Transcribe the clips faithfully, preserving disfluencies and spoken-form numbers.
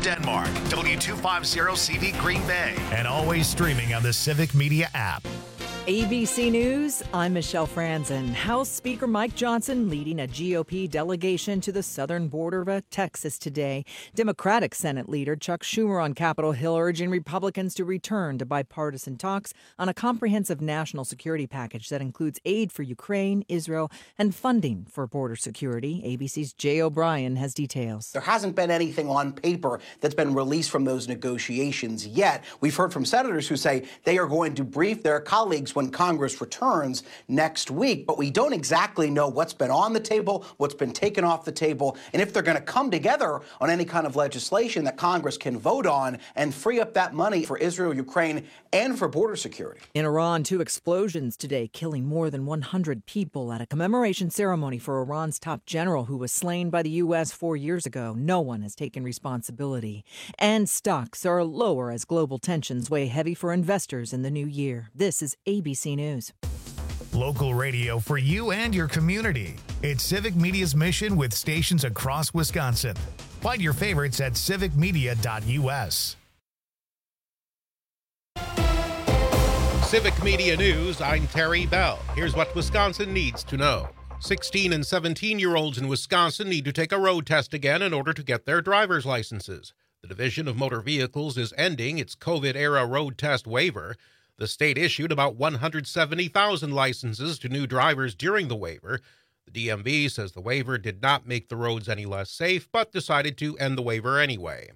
Denmark, W two fifty C V Green Bay, and always streaming on the Civic Media app. A B C News, I'm Michelle Franzen. House Speaker Mike Johnson leading a G O P delegation to the southern border of Texas today. Democratic Senate leader Chuck Schumer on Capitol Hill urging Republicans to return to bipartisan talks on a comprehensive national security package that includes aid for Ukraine, Israel, and funding for border security. A B C's Jay O'Brien has details. There hasn't been anything on paper that's been released from those negotiations yet. We've heard from senators who say they are going to brief their colleagues when Congress returns next week, but we don't exactly know what's been on the table, what's been taken off the table, and if they're going to come together on any kind of legislation that Congress can vote on and free up that money for Israel, Ukraine, and for border security. In Iran, two explosions today, killing more than one hundred people at a commemoration ceremony for Iran's top general who was slain by the U S four years ago. No one has taken responsibility. And stocks are lower as global tensions weigh heavy for investors in the new year. This is A B C News. Local radio for you and your community. It's Civic Media's mission with stations across Wisconsin. Find your favorites at civic media dot U S. Civic Media News, I'm Terry Bell. Here's what Wisconsin needs to know. sixteen and seventeen-year-olds in Wisconsin need to take a road test again in order to get their driver's licenses. The Division of Motor Vehicles is ending its COVID-era road test waiver. The state issued about one hundred seventy thousand licenses to new drivers during the waiver. The D M V says the waiver did not make the roads any less safe, but decided to end the waiver anyway.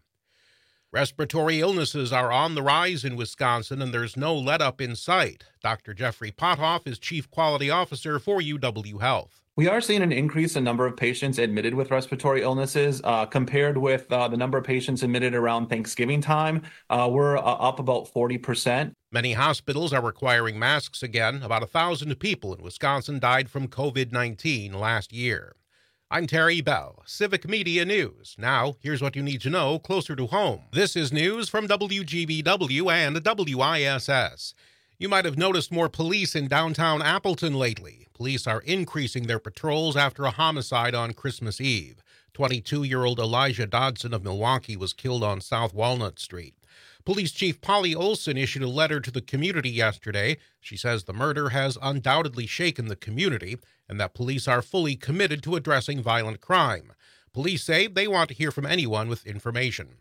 Respiratory illnesses are on the rise in Wisconsin, and there's no let-up in sight. Doctor Jeffrey Pothoff is Chief Quality Officer for U W Health. We are seeing an increase in number of patients admitted with respiratory illnesses uh, compared with uh, the number of patients admitted around Thanksgiving time. Uh, we're uh, up about forty percent. Many hospitals are requiring masks again. About one thousand people in Wisconsin died from COVID nineteen last year. I'm Terry Bell, Civic Media News. Now, here's what you need to know closer to home. This is news from W G B W and W I S S. You might have noticed more police in downtown Appleton lately. Police are increasing their patrols after a homicide on Christmas Eve. twenty-two-year-old Elijah Dodson of Milwaukee was killed on South Walnut Street. Police Chief Polly Olson issued a letter to the community yesterday. She says the murder has undoubtedly shaken the community and that police are fully committed to addressing violent crime. Police say they want to hear from anyone with information.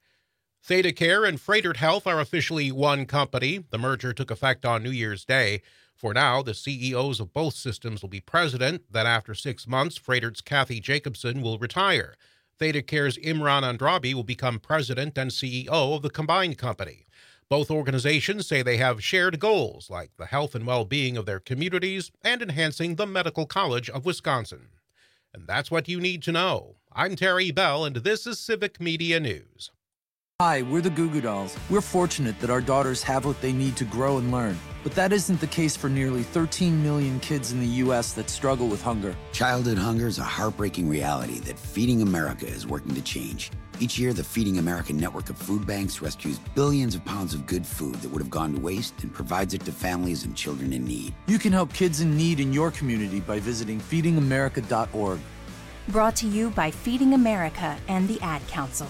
ThedaCare and Froedtert Health are officially one company. The merger took effect on New Year's Day. For now, the C E Os of both systems will be president. Then after six months, Froedtert's Kathy Jacobson will retire. ThedaCare's Imran Andrabi will become president and C E O of the combined company. Both organizations say they have shared goals like the health and well-being of their communities and enhancing the Medical College of Wisconsin. And that's what you need to know. I'm Terry Bell, and this is Civic Media News. Hi, we're the Goo Goo Dolls. We're fortunate that our daughters have what they need to grow and learn. But that isn't the case for nearly thirteen million kids in the U S that struggle with hunger. Childhood hunger is a heartbreaking reality that Feeding America is working to change. Each year, the Feeding America network of food banks rescues billions of pounds of good food that would have gone to waste and provides it to families and children in need. You can help kids in need in your community by visiting feeding america dot org. Brought to you by Feeding America and the Ad Council.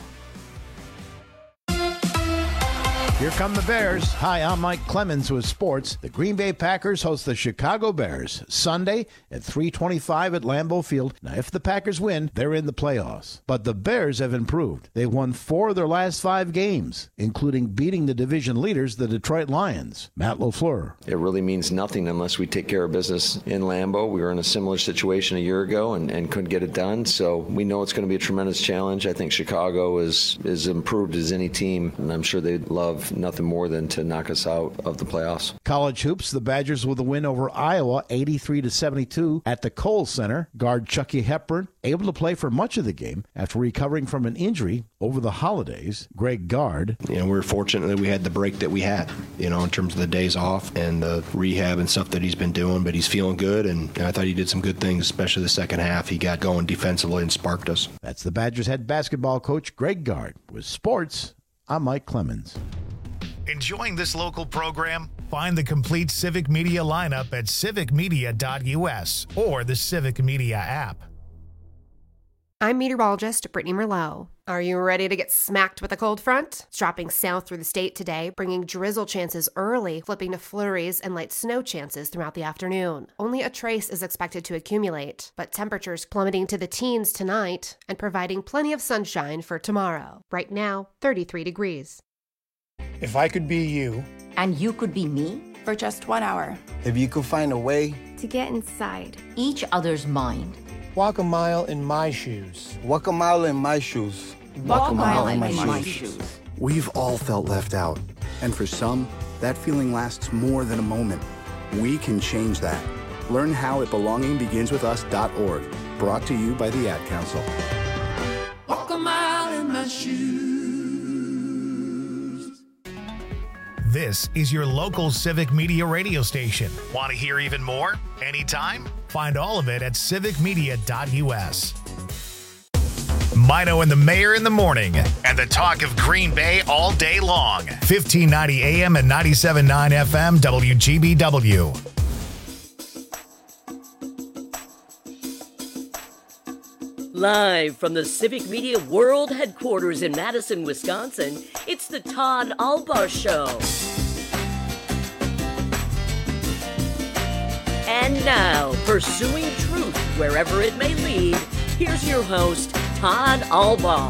Here come the Bears. Hi, I'm Mike Clemens with sports. The Green Bay Packers host the Chicago Bears Sunday at three twenty-five at Lambeau Field. Now, if the Packers win, they're in the playoffs. But the Bears have improved. They've won four of their last five games, including beating the division leaders, the Detroit Lions. Matt LaFleur. It really means nothing unless we take care of business in Lambeau. We were in a similar situation a year ago and, and couldn't get it done. So we know it's going to be a tremendous challenge. I think Chicago is as improved as any team, and I'm sure they'd love nothing more than to knock us out of the playoffs. College hoops, the Badgers with a win over Iowa, eighty-three to seventy-two at the Kohl Center. Guard Chucky Hepburn able to play for much of the game after recovering from an injury over the holidays. Greg Gard. You know, we were fortunate that we had the break that we had, you know, in terms of the days off and the rehab and stuff that he's been doing, but he's feeling good, and I thought he did some good things, especially the second half. He got going defensively and sparked us. That's the Badgers head basketball coach, Greg Gard. With sports, I'm Mike Clemens. Enjoying this local program? Find the complete Civic Media lineup at civic media dot U S or the Civic Media app. I'm meteorologist Brittany Merlot. Are you ready to get smacked with a cold front? It's dropping south through the state today, bringing drizzle chances early, flipping to flurries and light snow chances throughout the afternoon. Only a trace is expected to accumulate, but temperatures plummeting to the teens tonight and providing plenty of sunshine for tomorrow. Right now, thirty-three degrees. If I could be you. And you could be me for just one hour. If you could find a way to get inside each other's mind. Walk a mile in my shoes. Walk a mile in my shoes. Walk, Walk a mile, mile in, my, in my shoes. shoes. We've all felt left out. And for some, that feeling lasts more than a moment. We can change that. Learn how at belonging begins with us dot org. Brought to you by the Ad Council. Walk a mile in my shoes. This is your local Civic Media radio station. Want to hear even more? Anytime? Find all of it at civic media dot u s. Mino and the Mayor in the morning, and the talk of Green Bay all day long. fifteen ninety A M and ninety-seven point nine F M W G B W. Live from the Civic Media World Headquarters in Madison, Wisconsin, it's the Todd Alba Show. And now, pursuing truth wherever it may lead, here's your host, Todd Alba.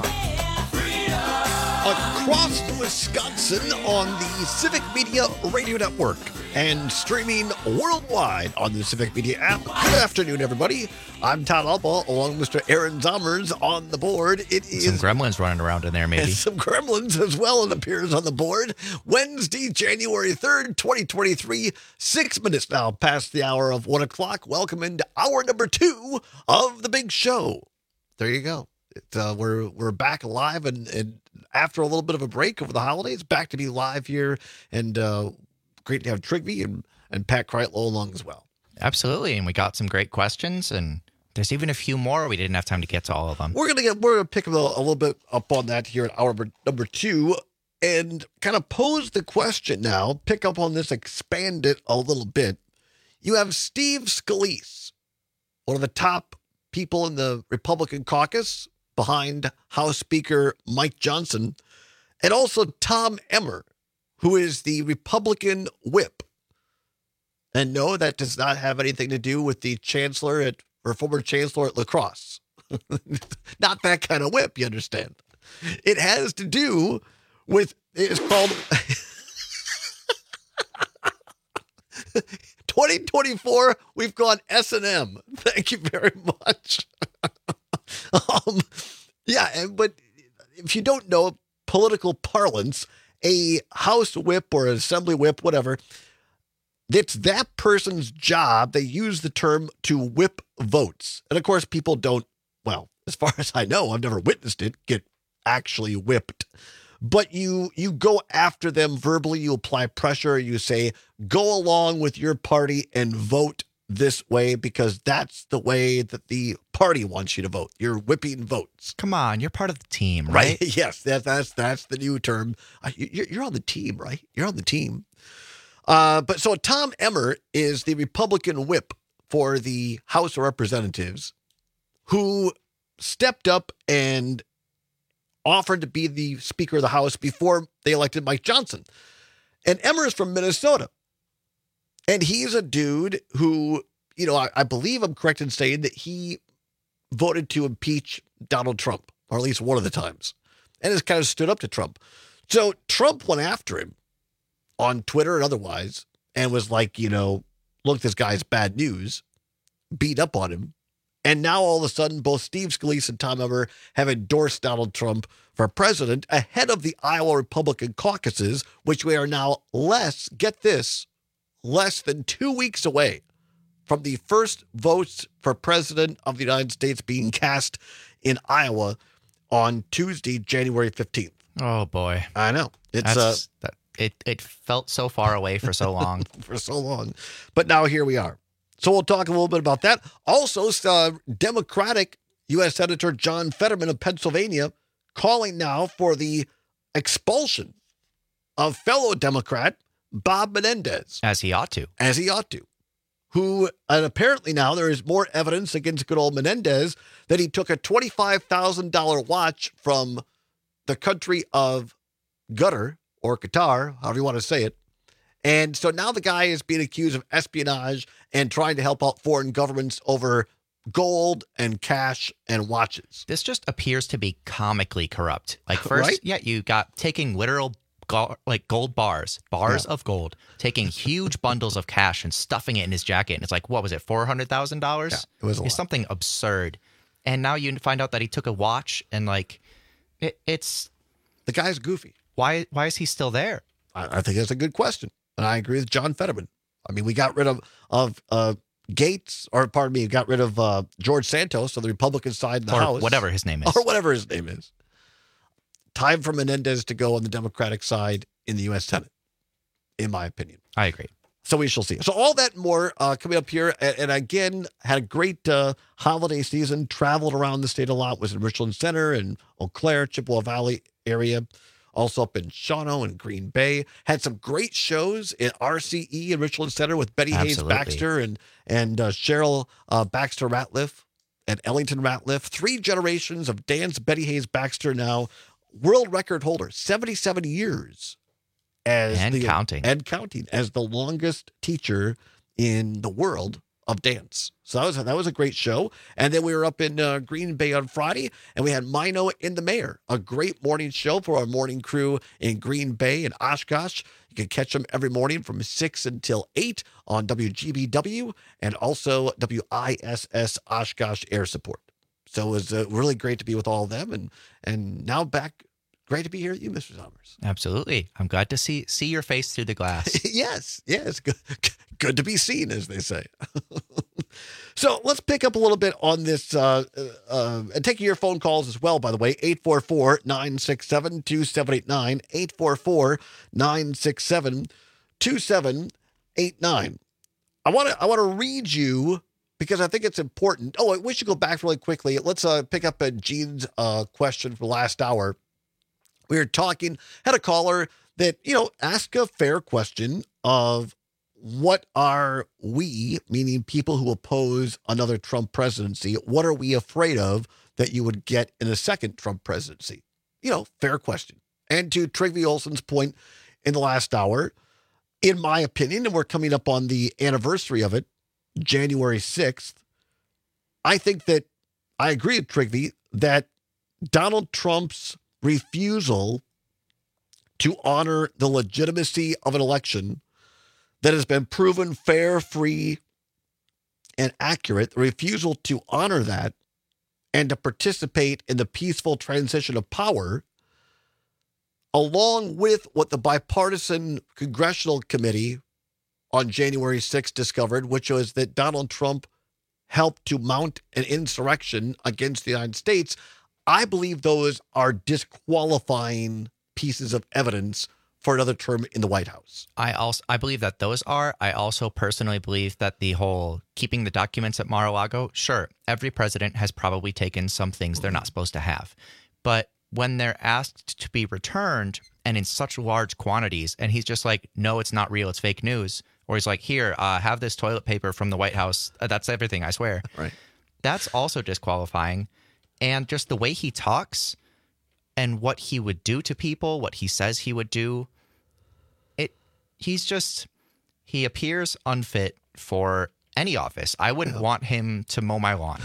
Across Wisconsin on the Civic Media Radio Network and streaming worldwide on the Civic Media app. Good afternoon, everybody. I'm Todd Alba, along with Mister Aaron Zommers on the board. It is some gremlins running around in there, maybe. And some gremlins as well, it appears, on the board. Wednesday, January third, twenty twenty-three, six minutes now past the hour of one o'clock. Welcome into hour number two of the big show. There you go. It, uh, we're we're back live, and, and after a little bit of a break over the holidays, back to be live here, and uh, great to have Trigby and, and Pat Kreitlow along as well. Absolutely, and we got some great questions, and there's even a few more. We didn't have time to get to all of them. We're gonna get we're gonna pick a little, a little bit up on that here at hour number two, and kind of pose the question now. Pick up on this, expand it a little bit. You have Steve Scalise, one of the top people in the Republican caucus, behind House Speaker Mike Johnson, and also Tom Emmer, who is the Republican whip. And no, that does not have anything to do with the chancellor at, or former chancellor at La Crosse. Not that kind of whip, you understand. It has to do with, it's called twenty twenty-four, we've gone S and M. Thank you very much. um, yeah, and, but if you don't know political parlance, a House whip or an Assembly whip, whatever, it's that person's job. They use the term to whip votes. And of course, people don't, well, as far as I know, I've never witnessed it, get actually whipped. But you you go after them verbally, you apply pressure, you say, go along with your party and vote this way because that's the way that the party wants you to vote. You're whipping votes. Come on, you're part of the team, right? Right? Yes, that, that's that's the new term. Uh, you're, you're on the team, right? You're on the team. Uh, but so Tom Emmer is the Republican whip for the House of Representatives who stepped up and offered to be the Speaker of the House before they elected Mike Johnson. And Emmer is from Minnesota. And he's a dude who, you know, I, I believe I'm correct in saying that he voted to impeach Donald Trump, or at least one of the times, and has kind of stood up to Trump. So Trump went after him on Twitter and otherwise and was like, you know, look, this guy's bad news, beat up on him. And now all of a sudden, both Steve Scalise and Tom Emmer have endorsed Donald Trump for president ahead of the Iowa Republican caucuses, which we are now less, get this, less than two weeks away from the first votes for president of the United States being cast in Iowa on Tuesday, January fifteenth. Oh, boy. I know. It's That's, uh, that, it, it felt so far away for so long. for so long. But now here we are. So we'll talk a little bit about that. Also, uh, Democratic U S Senator John Fetterman of Pennsylvania calling now for the expulsion of fellow Democrat Bob Menendez. As he ought to. As he ought to. who, and apparently now there is more evidence against good old Menendez that he took a twenty-five thousand dollars watch from the country of Qatar, or Qatar, however you want to say it. And so now the guy is being accused of espionage and trying to help out foreign governments over gold and cash and watches. This just appears to be comically corrupt. Like first, Right? yeah, you got taking literal go- like gold bars, bars Yeah. of gold, taking huge bundles of cash and stuffing it in his jacket. And it's like, what was it, four hundred thousand dollars? Yeah, it was a It's lot. something absurd. And now you find out that he took a watch and like, it, it's... The guy's goofy. Why, why is he still there? I, I think that's a good question. And I agree with John Fetterman. I mean, we got rid of, of uh, Gates, or pardon me, got rid of uh, George Santos on the Republican side of the Or House. whatever his name is. Or whatever his name is. Time for Menendez to go on the Democratic side in the U S Senate, in my opinion. I agree. So we shall see. So all that and more uh, coming up here. And, and again, had a great uh, holiday season, traveled around the state a lot, was in Richland Center and Eau Claire, Chippewa Valley area. Also up in Shawano and Green Bay. Had some great shows in R C E and Richland Center with Betty Absolutely. Hayes Baxter and, and uh, Cheryl uh, Baxter Ratliff and Ellington Ratliff. Three generations of dance. Betty Hayes Baxter now world record holder, seventy-seven years. As And the, counting. And counting as the longest teacher in the world of dance. So that was, that was a great show. And then we were up in uh, Green Bay on Friday, and we had Mino in the Mayor, a great morning show for our morning crew in Green Bay and Oshkosh. You can catch them every morning from six until eight on W G B W and also W I S S Oshkosh Air Support. So it was uh, really great to be with all of them. And, and now back, great to be here with you, Mister Somers. Absolutely. I'm glad to see see your face through the glass. Yes, yes. Good, good to be seen, as they say. So let's pick up a little bit on this uh, uh, and take your phone calls as well, by the way. eight four four, nine six seven, two seven eight nine. eight four four, nine six seven, two seven eight nine. I want to I want to read you because I think it's important. Oh, we should go back really quickly. Let's uh, pick up a Gene's uh, question from last hour. We were talking, had a caller that, you know, asked a fair question of what are we, meaning people who oppose another Trump presidency, what are we afraid of that you would get in a second Trump presidency? You know, fair question. And to Trygve Olsen's point in the last hour, in my opinion, and we're coming up on the anniversary of it, January sixth, I think that I agree with Trygve that Donald Trump's refusal to honor the legitimacy of an election that has been proven fair, free, and accurate, the refusal to honor that and to participate in the peaceful transition of power, along with what the bipartisan congressional committee on January sixth discovered, which was that Donald Trump helped to mount an insurrection against the United States. I believe those are disqualifying pieces of evidence for another term in the White House. I also I believe that those are. I also personally believe that the whole keeping the documents at Mar-a-Lago, sure, every president has probably taken some things they're not supposed to have. But when they're asked to be returned and in such large quantities, and he's just like, no, it's not real, it's fake news. Or he's like, here, uh, have this toilet paper from the White House. Uh, that's everything, I swear. Right. That's also disqualifying. And just the way he talks and what he would do to people, what he says he would do, it he's just, he appears unfit for any office. I wouldn't want him to mow my lawn.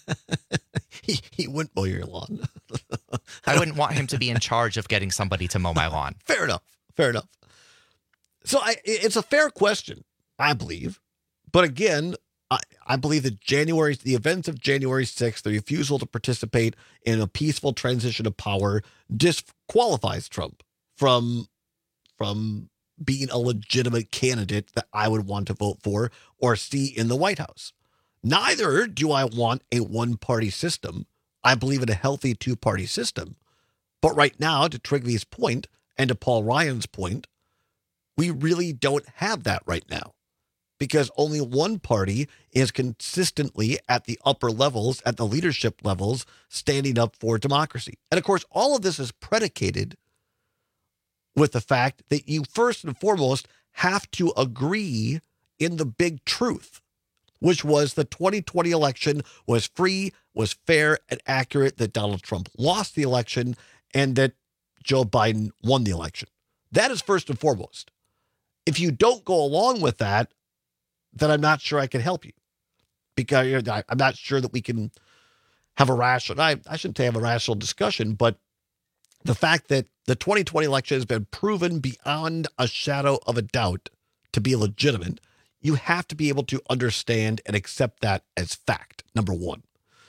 he, he wouldn't mow your lawn. I wouldn't want him to be in charge of getting somebody to mow my lawn. Fair enough. Fair enough. So I, it's a fair question, I believe. But again, I, I believe that January, the events of January sixth, the refusal to participate in a peaceful transition of power disqualifies Trump from, from being a legitimate candidate that I would want to vote for or see in the White House. Neither do I want a one-party system. I believe in a healthy two-party system. But right now, to Trygve's point and to Paul Ryan's point, we really don't have that right now because only one party is consistently at the upper levels, at the leadership levels, standing up for democracy. And of course, all of this is predicated with the fact that you first and foremost have to agree in the big truth. which was the twenty twenty election was free, was fair, and accurate, that Donald Trump lost the election, and that Joe Biden won the election. That is first and foremost. If you don't go along with that, then I'm not sure I can help you. Because you know, I'm not sure that we can have a rational, I, I shouldn't say have a rational discussion, but the fact that the twenty twenty election has been proven beyond a shadow of a doubt to be legitimate, you have to be able to understand and accept that as fact, number one.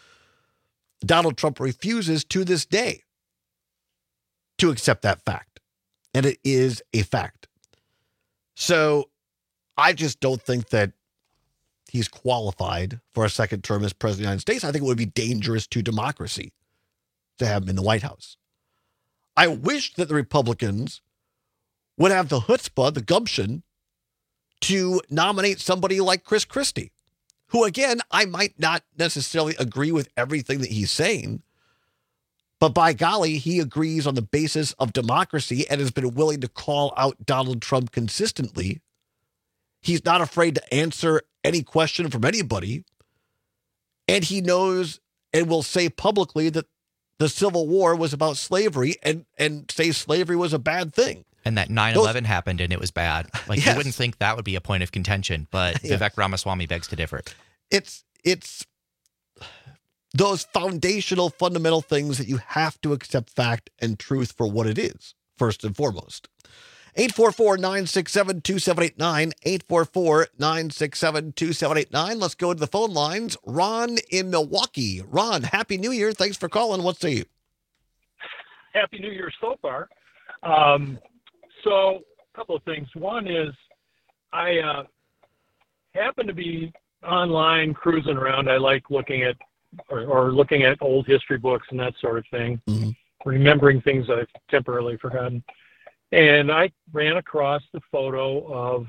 Donald Trump refuses to this day to accept that fact, and it is a fact. So I just don't think that he's qualified for a second term as president of the United States. I think it would be dangerous to democracy to have him in the White House. I wish that the Republicans would have the chutzpah, the gumption, to nominate somebody like Chris Christie, who, again, I might not necessarily agree with everything that he's saying, but by golly, he agrees on the basis of democracy and has been willing to call out Donald Trump consistently. He's not afraid to answer any question from anybody, and he knows and will say publicly that the Civil War was about slavery and, and say slavery was a bad thing. And that nine eleven Those, happened and it was bad. Like, yes. You wouldn't think that would be a point of contention, but yes. Vivek Ramaswamy begs to differ. It's, it's those foundational, fundamental things that you have to accept fact and truth for what it is, first and foremost. eight four four, nine six seven, two seven eight nine, eight four four, nine six seven, two seven eight nine. Let's go to the phone lines. Ron in Milwaukee. Ron, Happy New Year. Thanks for calling. What say you? Happy New Year so far. Um, so a couple of things. One is I uh, happen to be online cruising around. I like looking at or, or looking at old history books and that sort of thing, mm-hmm. remembering things I've temporarily forgotten. And I ran across the photo of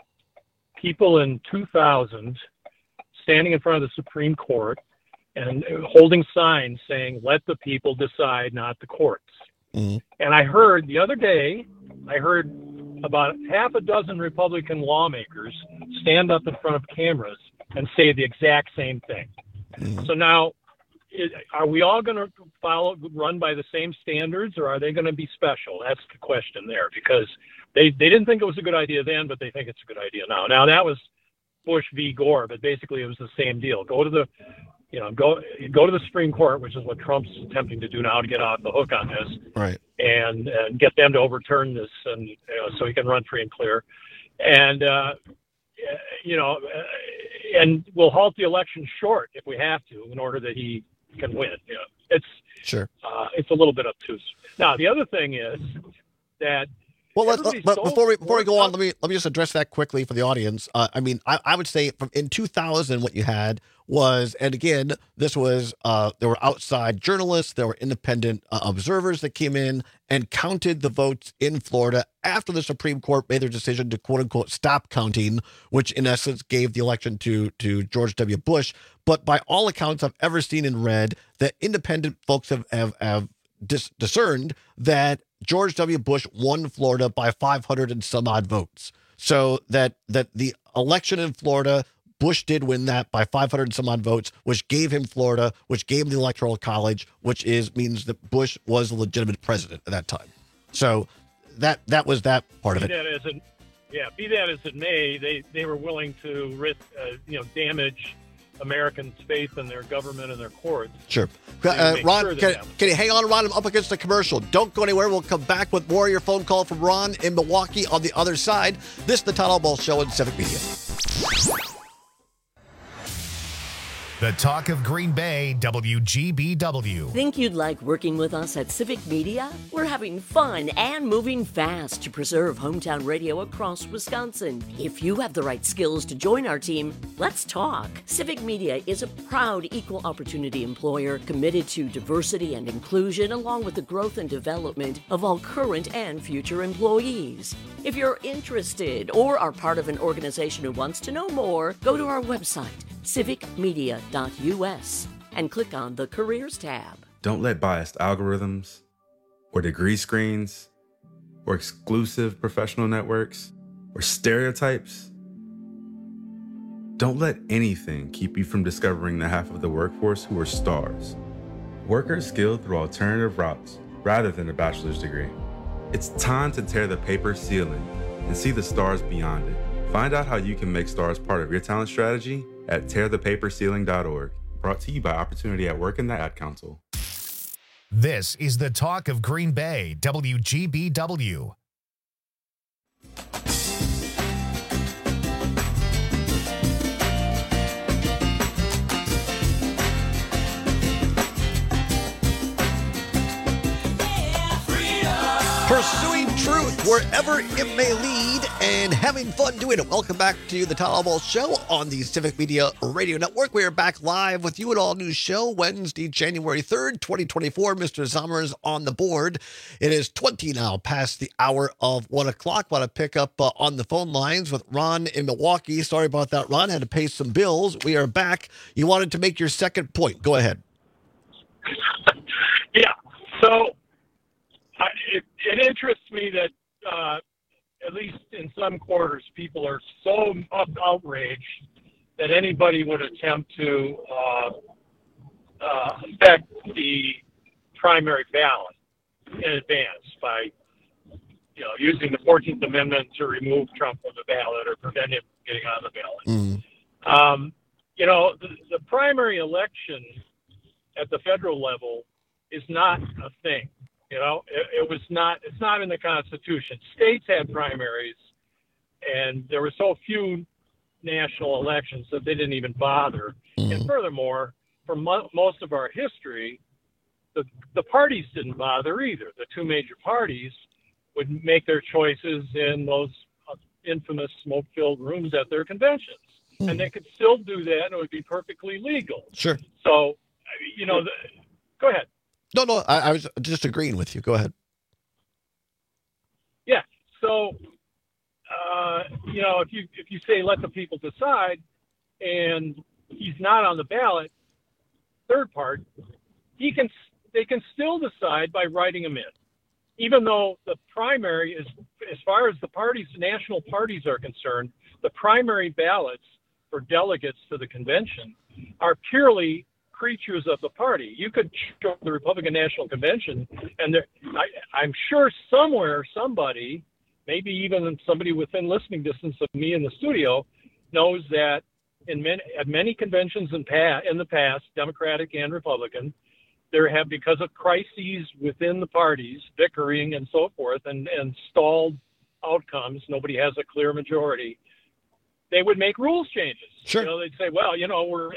people in two thousand standing in front of the Supreme Court and holding signs saying, "Let the people decide, not the courts." Mm-hmm. And I heard the other day, I heard about half a dozen Republican lawmakers stand up in front of cameras and say the exact same thing. Mm-hmm. So now, Is, are we all going to follow, run by the same standards, or are they going to be special? That's the question there, because they, they didn't think it was a good idea then, but they think it's a good idea now. Now, that was Bush v. Gore, but basically it was the same deal. Go to the, you know, go go to the Supreme Court, which is what Trump's attempting to do now to get off the hook on this, right? And, and get them to overturn this, and you know, so he can run free and clear, and uh, you know, and we'll halt the election short if we have to, in order that he can win. You know, it's sure. Uh, it's a little bit obtuse. Now, the other thing is that. Well, let's, let, but before we before we go on, let me let me just address that quickly for the audience. Uh, I mean, I, I would say from in two thousand, what you had was, and again, this was uh, there were outside journalists, there were independent uh, observers that came in and counted the votes in Florida after the Supreme Court made their decision to quote unquote stop counting, which in essence gave the election to to George W. Bush. But by all accounts I've ever seen and read, that independent folks have have, have dis- discerned that George W. Bush won Florida by five hundred and some odd votes. So that that the election in Florida, Bush did win that by five hundred and some odd votes, which gave him Florida, which gave him the Electoral College, which is means that Bush was a legitimate president at that time. So that that was that part of it. Be that as it, yeah, be that as it may, they, they were willing to risk, uh, you know, damage Americans' faith in their government and their courts. Sure. Uh, Ron, sure can, can you hang on, Ron? I'm up against the commercial. Don't go anywhere. We'll come back with more of your phone call from Ron in Milwaukee on the other side. This is the Todd Ball Show on Civic Media. The talk of Green Bay, W G B W. Think you'd like working with us at Civic Media? We're having fun and moving fast to preserve hometown radio across Wisconsin. If you have the right skills to join our team, let's talk. Civic Media is a proud equal opportunity employer committed to diversity and inclusion, along with the growth and development of all current and future employees. If you're interested or are part of an organization who wants to know more, go to our website, civic media dot u s, and click on the Careers tab. Don't let biased algorithms or degree screens or exclusive professional networks or stereotypes Don't let anything keep you from discovering the half of the workforce who are stars. Workers skilled through alternative routes rather than a bachelor's degree. It's time to tear the paper ceiling and see the stars beyond it. Find out how you can make stars part of your talent strategy at tear the paper ceiling dot org. Brought to you by Opportunity at Work and the Ad Council. This is the talk of Green Bay, W G B W. Pursuing truth wherever it may lead and having fun doing it. Welcome back to the Tom Alamo Show on the Civic Media Radio Network. We are back live with you, an all-new show, Wednesday, January third, twenty twenty-four. Mister Zommers on the board. It is twenty now past the hour of one o'clock. Want to pick up uh, on the phone lines with Ron in Milwaukee. Sorry about that, Ron. Had to pay some bills. We are back. You wanted to make your second point. Go ahead. Yeah. So I, it, it interests me that uh, at least in some quarters, people are so outraged that anybody would attempt to uh, uh, affect the primary ballot in advance by, you know, using the fourteenth Amendment to remove Trump from the ballot or prevent him from getting on the ballot. Mm. Um, you know, the, the primary election at the federal level is not a thing. You know, it, it was not, it's not in the Constitution. States had primaries, and there were so few national elections that they didn't even bother. Mm. And furthermore, for mo- most of our history, the, the parties didn't bother either. The two major parties would make their choices in those uh, infamous smoke-filled rooms at their conventions. Mm. And they could still do that, and it would be perfectly legal. Sure. So, you know, the, go ahead. No, no, I, I was just agreeing with you. Go ahead. Yeah. So, uh, you know, if you if you say let the people decide, and he's not on the ballot, third part, he can they can still decide by writing him in, even though the primary is, as far as the parties, national parties are concerned, the primary ballots for delegates to the convention are purely creatures of the party. You could show the Republican National Convention, and there, I, I'm sure somewhere somebody, maybe even somebody within listening distance of me in the studio, knows that in many, at many conventions in, pa- in the past, Democratic and Republican, there have, because of crises within the parties, bickering and so forth, and, and stalled outcomes, nobody has a clear majority, they would make rules changes. Sure. You know, they'd say, well, you know, we're...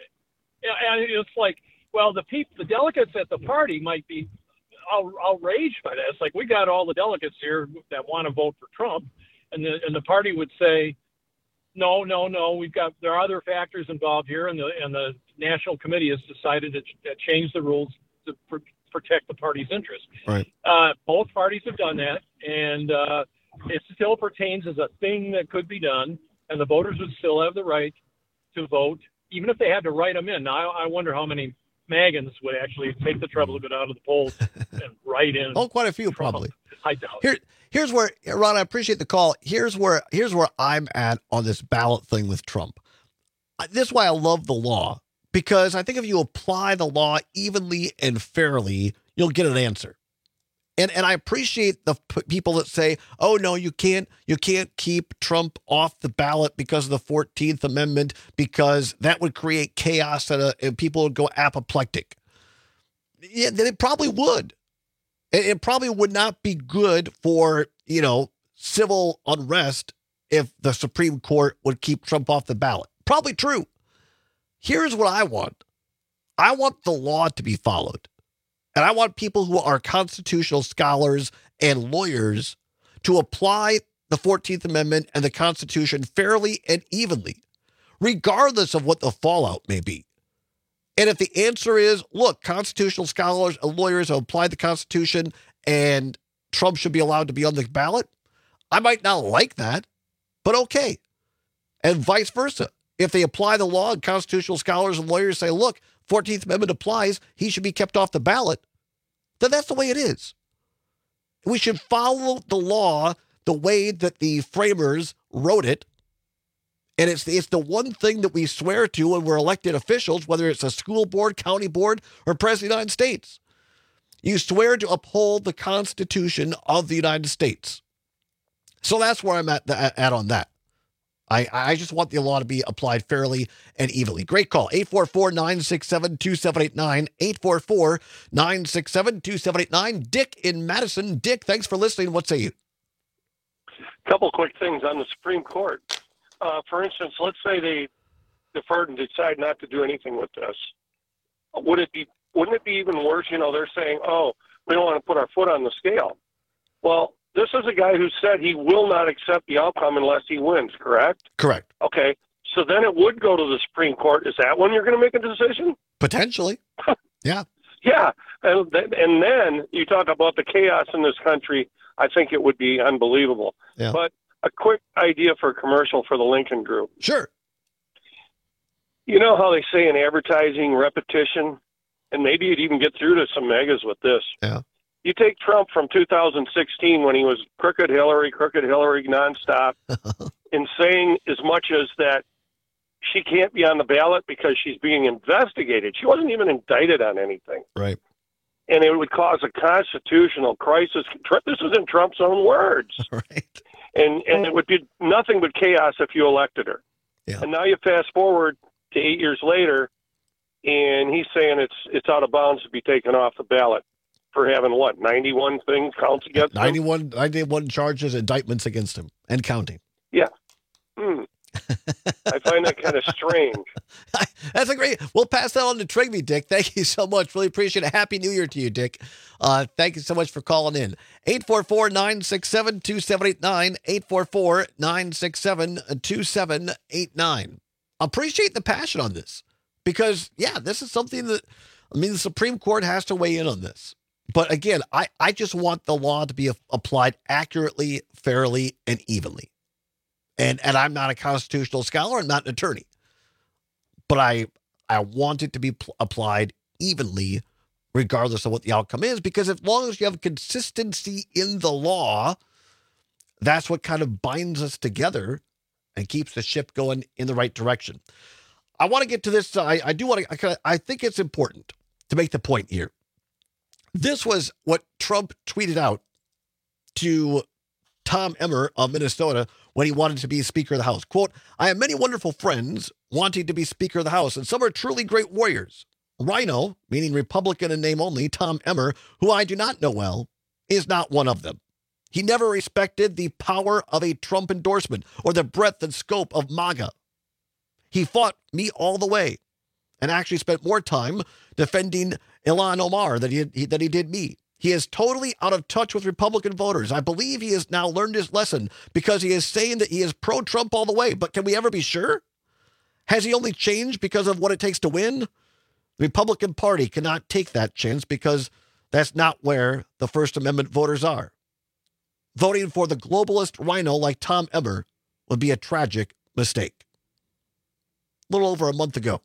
And it's like, well, the people, the delegates at the party might be outraged by that. It's like, we got all the delegates here that want to vote for Trump, and the and the party would say, no, no, no, we've got there are other factors involved here, and the and the national committee has decided to, to change the rules to pr- protect the party's interest. Right. Uh, both parties have done that, and uh, it still pertains as a thing that could be done, and the voters would still have the right to vote, even if they had to write them in. Now, I, I wonder how many Magans would actually take the trouble to go down to the polls and write in. Oh, quite a few, Trump. probably. I doubt. Here, here's where, Ron, I appreciate the call. Here's where, here's where I'm at on this ballot thing with Trump. This is why I love the law, because I think if you apply the law evenly and fairly, you'll get an answer. And and I appreciate the p- people that say, "Oh no, you can't you can't keep Trump off the ballot because of the fourteenth Amendment, because that would create chaos and, uh, and people would go apoplectic." Yeah, then it probably would. It, it probably would not be good for, you know, civil unrest if the Supreme Court would keep Trump off the ballot. Probably true. Here's what I want. I want the law to be followed. And I want people who are constitutional scholars and lawyers to apply the fourteenth Amendment and the Constitution fairly and evenly, regardless of what the fallout may be. And if the answer is, look, constitutional scholars and lawyers have applied the Constitution and Trump should be allowed to be on the ballot, I might not like that, but okay. And vice versa. If they apply the law and constitutional scholars and lawyers say, look, fourteenth Amendment applies, he should be kept off the ballot, then that's the way it is. We should follow the law the way that the framers wrote it And it's the, it's the one thing that we swear to when we're elected officials, whether it's a school board, county board, or president of the United States. You swear to uphold the Constitution of the United States. So that's where I'm at, at on that. I, I just want the law to be applied fairly and evenly. Great call. eight four four, nine six seven, two seven eight nine. eight four four, nine six seven, two seven eight nine. Dick in Madison. Dick, thanks for listening. What say you? A couple quick things on the Supreme Court. Uh, for instance, let's say they deferred and decide not to do anything with this. Would it be, wouldn't it be even worse? You know, they're saying, oh, we don't want to put our foot on the scale. Well, this is a guy who said he will not accept the outcome unless he wins, correct? Correct. Okay. So then it would go to the Supreme Court. Is that when you're going to make a decision? Potentially. Yeah. Yeah. And, th- and then you talk about the chaos in this country. I think it would be unbelievable. Yeah. But a quick idea for a commercial for the Lincoln Group. Sure. You know how they say in advertising, repetition, and maybe you'd even get through to some megas with this. Yeah. You take Trump from two thousand sixteen when he was crooked Hillary, crooked Hillary nonstop, and saying as much as that she can't be on the ballot because she's being investigated. She wasn't even indicted on anything. Right. And it would cause a constitutional crisis. This is in Trump's own words. Right. And and it would be nothing but chaos if you elected her. Yeah. And now you fast forward to eight years later, and he's saying it's it's out of bounds to be taken off the ballot for having, what, ninety-one things counts against him? ninety-one, ninety-one charges, indictments against him, and counting. Yeah. Mm. I find that kind of strange. That's a great. We'll pass that on to Trigby, Dick. Thank you so much. Really appreciate it. Happy New Year to you, Dick. Uh, thank you so much for calling in. eight four four, nine six seven, two seven eight nine. eight four four, nine six seven, two seven eight nine. Appreciate the passion on this because, yeah, this is something that, I mean, the Supreme Court has to weigh in on this. But again, I, I just want the law to be applied accurately, fairly, and evenly. And and I'm not a constitutional scholar. I'm not an attorney. But I I want it to be pl- applied evenly, regardless of what the outcome is, because as long as you have consistency in the law, that's what kind of binds us together and keeps the ship going in the right direction. I want to get to this. I, I do want to, I, I think it's important to make the point here. This was what Trump tweeted out to Tom Emmer of Minnesota when he wanted to be Speaker of the House. Quote, I have many wonderful friends wanting to be Speaker of the House, and some are truly great warriors. Rhino, meaning Republican in name only, Tom Emmer, who I do not know well, is not one of them. He never respected the power of a Trump endorsement or the breadth and scope of MAGA. He fought me all the way and actually spent more time defending Ilhan Omar than he, he, than he did me. He is totally out of touch with Republican voters. I believe he has now learned his lesson because he is saying that he is pro-Trump all the way. But can we ever be sure? Has he only changed because of what it takes to win? The Republican Party cannot take that chance because that's not where the First Amendment voters are. Voting for the globalist rhino like Tom Emmer would be a tragic mistake. A little over a month ago.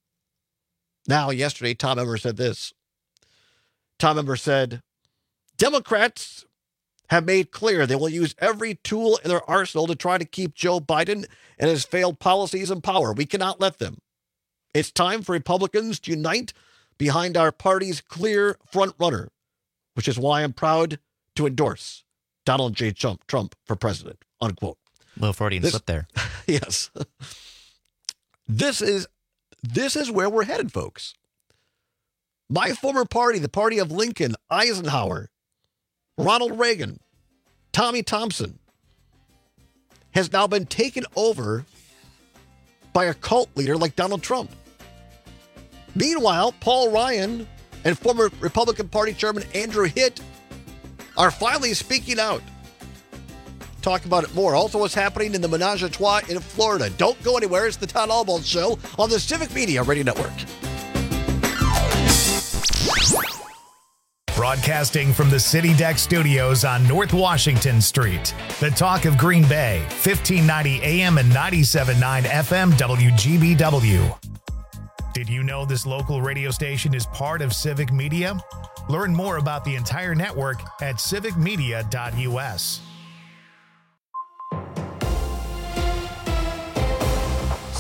Now, yesterday, Tom Emmer said this. Tom Emmer said, Democrats have made clear they will use every tool in their arsenal to try to keep Joe Biden and his failed policies in power. We cannot let them. It's time for Republicans to unite behind our party's clear front runner, which is why I'm proud to endorse Donald J. Trump, Trump for president, unquote. Little Freudian This- slip there. Yes. This is this is where we're headed, folks. My former party, the party of Lincoln, Eisenhower, Ronald Reagan, Tommy Thompson, has now been taken over by a cult leader like Donald Trump. Meanwhile, Paul Ryan and former Republican Party Chairman Andrew Hitt are finally speaking out. Talk about it more. Also, what's happening in the Menage a Trois in Florida. Don't go anywhere. It's the Todd Albaugh Show on the Civic Media Radio Network. Broadcasting from the City Deck Studios on North Washington Street. The talk of Green Bay, fifteen ninety A M and ninety-seven point nine F M W G B W. Did you know this local radio station is part of Civic Media? Learn more about the entire network at civic media dot U S.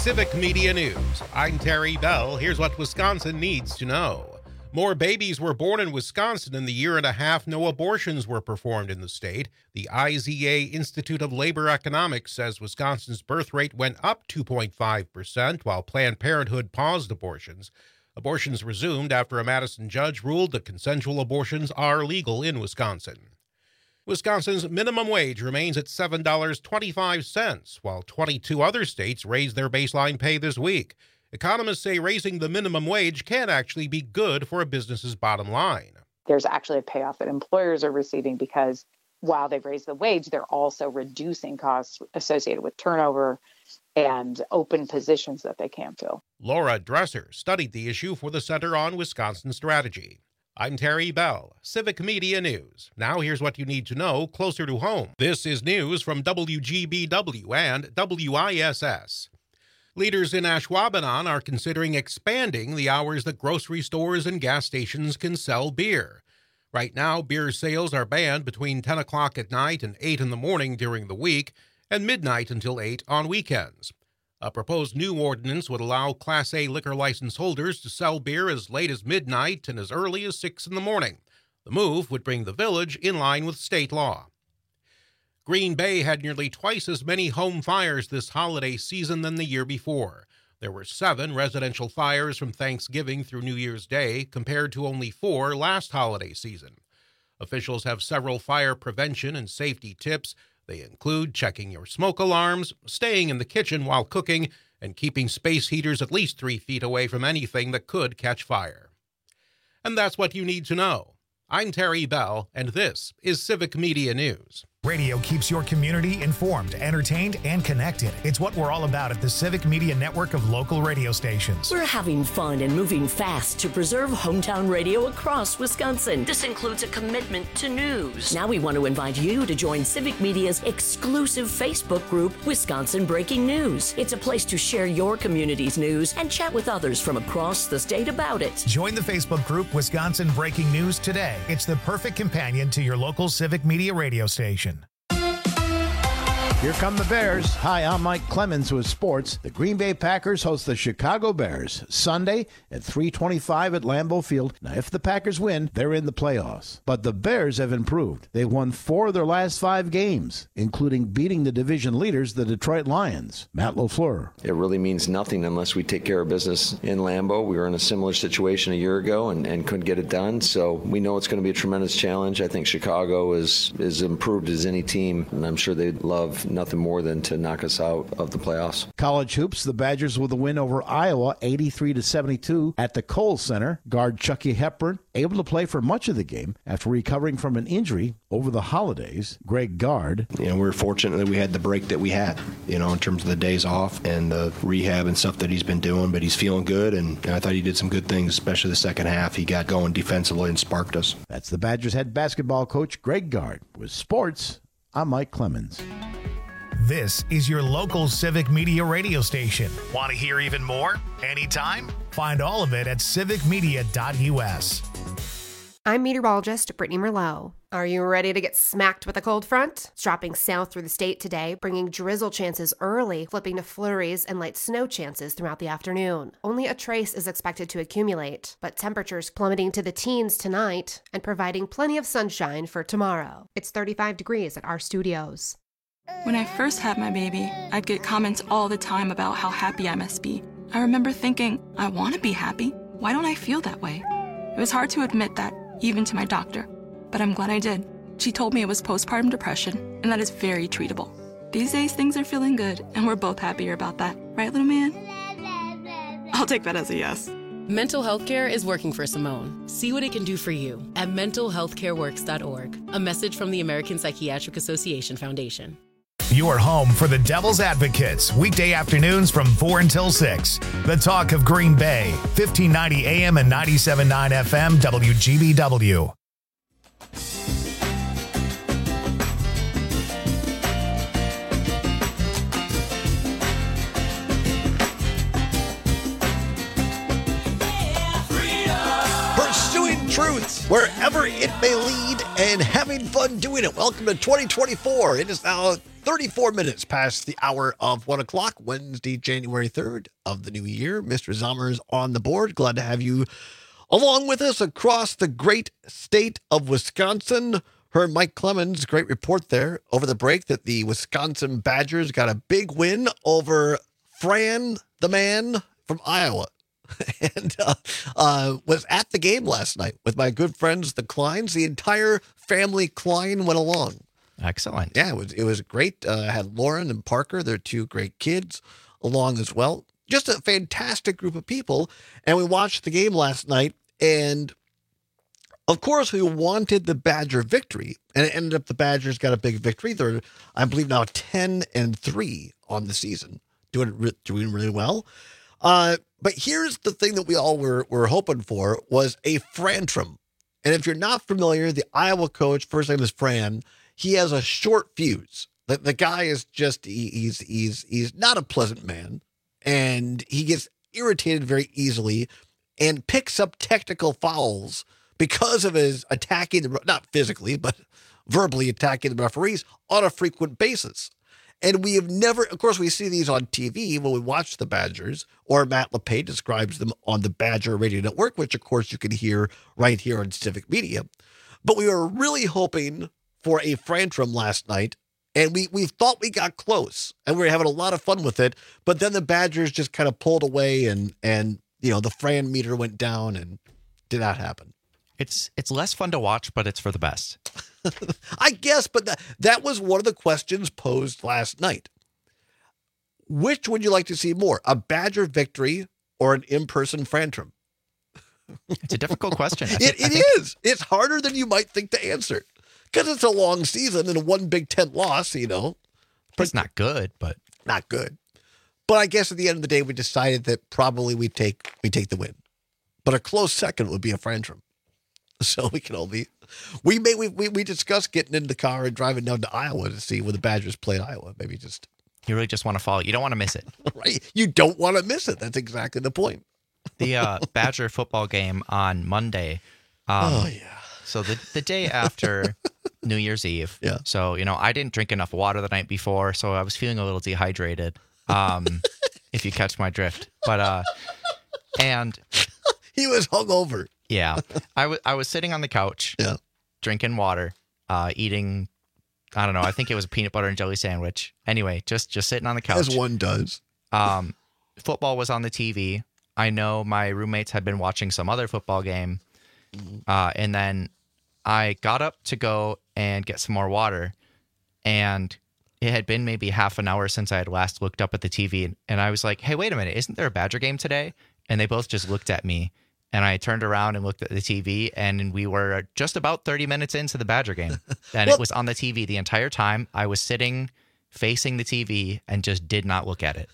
Civic Media News. I'm Terry Bell. Here's what Wisconsin needs to know. More babies were born in Wisconsin in the year and a half no abortions were performed in the state. The I Z A Institute of Labor Economics says Wisconsin's birth rate went up two point five percent, while Planned Parenthood paused abortions. Abortions resumed after a Madison judge ruled that consensual abortions are legal in Wisconsin. Wisconsin's minimum wage remains at seven dollars and twenty-five cents, while twenty-two other states raised their baseline pay this week. Economists say raising the minimum wage can actually be good for a business's bottom line. There's actually a payoff that employers are receiving because while they've raised the wage, they're also reducing costs associated with turnover and open positions that they can't fill. Laura Dresser studied the issue for the Center on Wisconsin Strategy. I'm Terry Bell, Civic Media News. Now here's what you need to know closer to home. This is news from W G B W and W I S S. Leaders in Ashwaubenon are considering expanding the hours that grocery stores and gas stations can sell beer. Right now, beer sales are banned between ten o'clock at night and eight in the morning during the week, and midnight until eight on weekends. A proposed new ordinance would allow Class A liquor license holders to sell beer as late as midnight and as early as six in the morning. The move would bring the village in line with state law. Green Bay had nearly twice as many home fires this holiday season than the year before. There were seven residential fires from Thanksgiving through New Year's Day, compared to only four last holiday season. Officials have several fire prevention and safety tips. They include checking your smoke alarms, staying in the kitchen while cooking, and keeping space heaters at least three feet away from anything that could catch fire. And that's what you need to know. I'm Terry Bell, and this is Civic Media News. Radio keeps your community informed, entertained, and connected. It's what we're all about at the Civic Media network of local radio stations. We're having fun and moving fast to preserve hometown radio across Wisconsin. This includes a commitment to news. Now we want to invite you to join Civic Media's exclusive Facebook group, Wisconsin Breaking News. It's a place to share your community's news and chat with others from across the state about it. Join the Facebook group Wisconsin Breaking News today. It's the perfect companion to your local Civic Media radio station. Here come the Bears. Hi, I'm Mike Clemens with sports. The Green Bay Packers host the Chicago Bears Sunday at three twenty-five at Lambeau Field. Now, if the Packers win, they're in the playoffs. But the Bears have improved. They've won four of their last five games, including beating the division leaders, the Detroit Lions. Matt LaFleur. It really means nothing unless we take care of business in Lambeau. We were in a similar situation a year ago and, and couldn't get it done. So we know it's going to be a tremendous challenge. I think Chicago is is improved as any team, and I'm sure they'd love nothing more than to knock us out of the playoffs. College hoops, the Badgers with a win over Iowa, eighty-three to seventy-two at the Kohl Center. Guard Chucky Hepburn able to play for much of the game after recovering from an injury over the holidays. Greg Gard. You know, we were fortunate that we had the break that we had, you know, in terms of the days off and the rehab and stuff that he's been doing, but he's feeling good, and I thought he did some good things, especially the second half. He got going defensively and sparked us. That's the Badgers head basketball coach, Greg Gard. With sports, I'm Mike Clemens. This is your local Civic Media radio station. Want to hear even more? Anytime? Find all of it at civic media dot u s. I'm meteorologist Brittany Merlot. Are you ready to get smacked with a cold front? It's dropping south through the state today, bringing drizzle chances early, flipping to flurries and light snow chances throughout the afternoon. Only a trace is expected to accumulate, but temperatures plummeting to the teens tonight and providing plenty of sunshine for tomorrow. It's thirty-five degrees at our studios. When I first had my baby, I'd get comments all the time about how happy I must be. I remember thinking, I want to be happy. Why don't I feel that way? It was hard to admit that, even to my doctor, but I'm glad I did. She told me it was postpartum depression, and that is very treatable. These days, things are feeling good, and we're both happier about that. Right, little man? I'll take that as a yes. Mental health care is working for Simone. See what it can do for you at mental health care works dot org. A message from the American Psychiatric Association Foundation. Your home for the Devil's Advocates, weekday afternoons from four until six. The talk of Green Bay, fifteen ninety A M and ninety-seven point nine F M, W G B W. Pursuing truth wherever it may lead, and having fun doing it. Welcome to twenty twenty-four. It is now thirty-four minutes past the hour of one o'clock, Wednesday, January third of the new year. Mister Zomer is on the board. Glad to have you along with us across the great state of Wisconsin. Heard Mike Clemens, great report there over the break that the Wisconsin Badgers got a big win over Fran, the man from Iowa. and uh, uh, was at the game last night with my good friends, the Kleins. The entire family Klein went along. Excellent. Yeah, it was it was great. Uh, I had Lauren and Parker, their two great kids, along as well. Just a fantastic group of people. And we watched the game last night, and of course, we wanted the Badger victory, and it ended up the Badgers got a big victory. They're, I believe, now ten and three on the season, doing doing really well. Uh, but here's the thing that we all were were hoping for was a Frantrum. And if you're not familiar, the Iowa coach, first name is Fran. He has a short fuse. The, the guy is just he, he's he's he's not a pleasant man, and he gets irritated very easily, and picks up technical fouls because of his attacking, the, not physically, but verbally attacking the referees on a frequent basis. And we have never, of course, we see these on T V when we watch the Badgers, or Matt LePay describes them on the Badger Radio Network, which, of course, you can hear right here on Civic Media. But we were really hoping for a Frantrum last night, and we, we thought we got close, and we were having a lot of fun with it. But then the Badgers just kind of pulled away, and, and you know, the Fran meter went down, and did not happen. It's it's less fun to watch, but it's for the best. I guess, but that, that was one of the questions posed last night. Which would you like to see more, a Badger victory or an in-person Frantrum? It's a difficult question. it it think... is. It's harder than you might think to answer because it's a long season and a one Big Ten loss, you know. It's not good, but... Not good. But I guess at the end of the day, we decided that probably we take we take the win. But a close second would be a Frantrum. So we can all be, we may, we, we, we discussed getting in the car and driving down to Iowa to see when the Badgers play in Iowa. Maybe just. You really just want to follow. You don't want to miss it. Right. You don't want to miss it. That's exactly the point. The uh, Badger football game on Monday. Um, oh, yeah. So the, the day after New Year's Eve. Yeah. So, you know, I didn't drink enough water the night before, so I was feeling a little dehydrated, um, if you catch my drift. But, uh, and. He was hungover. Yeah, I, w- I was sitting on the couch, yeah, drinking water, uh, eating, I don't know, I think it was a peanut butter and jelly sandwich. Anyway, just just sitting on the couch. As one does. Um, football was on the T V. I know my roommates had been watching some other football game. Uh, and then I got up to go and get some more water. And it had been maybe half an hour since I had last looked up at the T V. And, and I was like, hey, wait a minute, isn't there a Badger game today? And they both just looked at me. And I turned around and looked at the T V, and we were just about thirty minutes into the Badger game. And well, it was on the T V the entire time. I was sitting facing the T V and just did not look at it.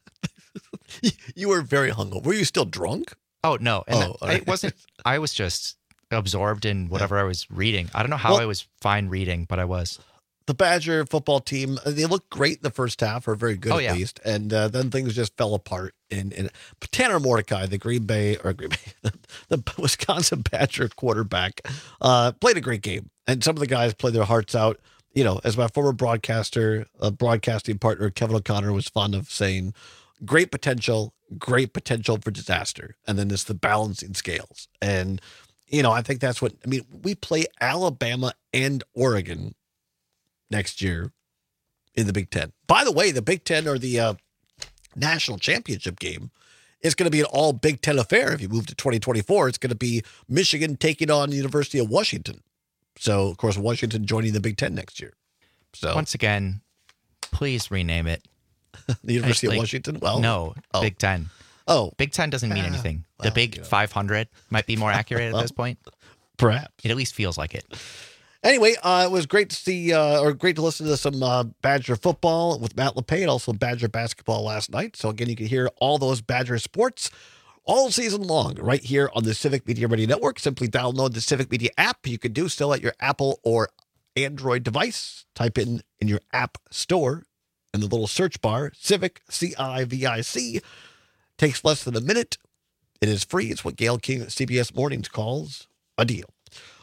You were very hungover. Were you still drunk? Oh, no. And oh, that, it wasn't. I was just absorbed in whatever I was reading. I don't know how well, I was fine reading, but I was. The Badger football team, they looked great in the first half, or very good oh, at yeah. least. And uh, then things just fell apart. And, and Tanner Mordecai, the Green Bay, or Green Bay, the Wisconsin Badger quarterback, uh, played a great game. And some of the guys played their hearts out. You know, as my former broadcaster, uh, broadcasting partner, Kevin O'Connor, was fond of saying, great potential, great potential for disaster. And then it's the balancing scales. And, you know, I think that's what, I mean, we play Alabama and Oregon next year in the Big Ten. By the way, the Big Ten, or the uh, national championship game, is going to be an all Big Ten affair. If you move to twenty twenty-four, it's going to be Michigan taking on the University of Washington. So, of course, Washington joining the Big Ten next year. So once again, please rename it. The University like, of Washington? Well, no, oh. Big Ten. Oh. Big Ten doesn't mean anything. Well, the Big you know. five hundred might be more accurate at this point. Perhaps. It at least feels like it. Anyway, uh, it was great to see, uh, or great to listen to some uh, Badger football with Matt LePay, and also Badger basketball last night. So again, you can hear all those Badger sports all season long right here on the Civic Media Radio Network. Simply download the Civic Media app. You can do so at your Apple or Android device. Type in in your app store in the little search bar, Civic, C I V I C. Takes less than a minute. It is free. It's what Gail King at C B S Mornings calls a deal.